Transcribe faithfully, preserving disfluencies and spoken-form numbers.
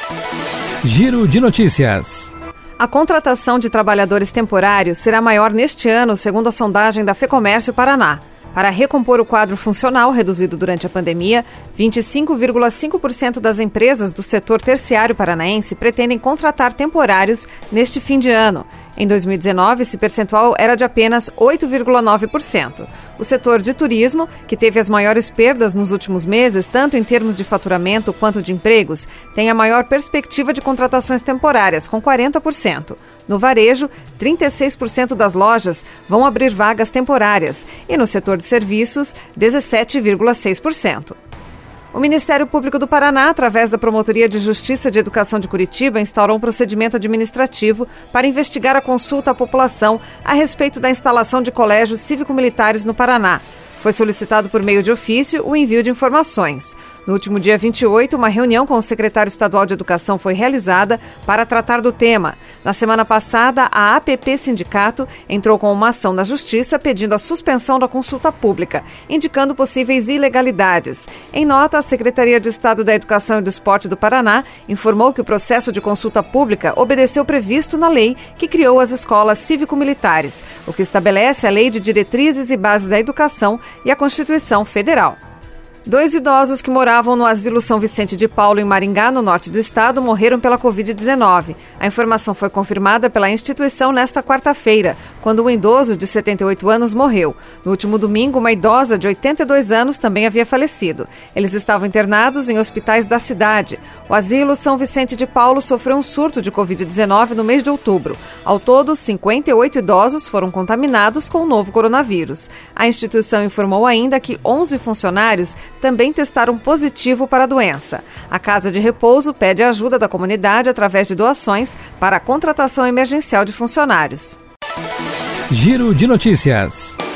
Giro de notícias. A contratação de trabalhadores temporários será maior neste ano, segundo a sondagem da FEComércio Paraná. Para recompor o quadro funcional reduzido durante a pandemia, vinte e cinco vírgula cinco por cento das empresas do setor terciário paranaense pretendem contratar temporários neste fim de ano. Em dois mil e dezenove, esse percentual era de apenas oito vírgula nove por cento. O setor de turismo, que teve as maiores perdas nos últimos meses, tanto em termos de faturamento quanto de empregos, tem a maior perspectiva de contratações temporárias, com quarenta por cento. No varejo, trinta e seis por cento das lojas vão abrir vagas temporárias e no setor de serviços, dezessete vírgula seis por cento. O Ministério Público do Paraná, através da Promotoria de Justiça de Educação de Curitiba, instaurou um procedimento administrativo para investigar a consulta à população a respeito da instalação de colégios cívico-militares no Paraná. Foi solicitado por meio de ofício o envio de informações. No último dia vinte e oito, uma reunião com o secretário estadual de Educação foi realizada para tratar do tema. Na semana passada, a A P P Sindicato entrou com uma ação na Justiça pedindo a suspensão da consulta pública, indicando possíveis ilegalidades. Em nota, a Secretaria de Estado da Educação e do Esporte do Paraná informou que o processo de consulta pública obedeceu o previsto na lei que criou as escolas cívico-militares, o que estabelece a Lei de Diretrizes e Bases da Educação e a Constituição Federal. Dois idosos que moravam no Asilo São Vicente de Paulo, em Maringá, no norte do estado, morreram pela covid dezenove. A informação foi confirmada pela instituição nesta quarta-feira, quando um idoso de setenta e oito anos morreu. No último domingo, uma idosa de oitenta e dois anos também havia falecido. Eles estavam internados em hospitais da cidade. O Asilo São Vicente de Paulo sofreu um surto de covid dezenove no mês de outubro. Ao todo, cinquenta e oito idosos foram contaminados com o novo coronavírus. A instituição informou ainda que onze funcionários também testaram positivo para a doença. A Casa de Repouso pede a ajuda da comunidade através de doações para a contratação emergencial de funcionários. Giro de notícias.